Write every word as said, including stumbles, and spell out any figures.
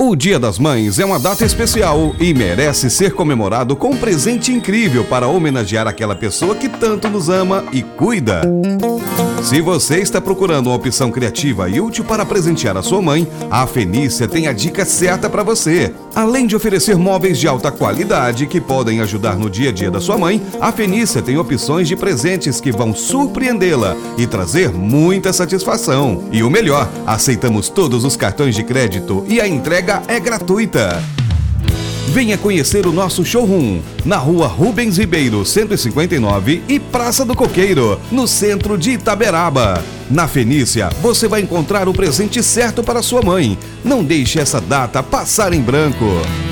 O Dia das Mães é uma data especial e merece ser comemorado com um presente incrível para homenagear aquela pessoa que tanto nos ama e cuida. Se você está procurando uma opção criativa e útil para presentear a sua mãe, a Fenícia tem a dica certa para você. Além de oferecer móveis de alta qualidade que podem ajudar no dia a dia da sua mãe, a Fenícia tem opções de presentes que vão surpreendê-la e trazer muita satisfação. E o melhor, aceitamos todos os cartões de crédito e a entrega é gratuita. Venha conhecer o nosso showroom na rua Rubens Ribeiro, cento e cinquenta e nove e Praça do Coqueiro, no centro de Itaberaba. Na Fenícia, você vai encontrar o presente certo para sua mãe. Não deixe essa data passar em branco.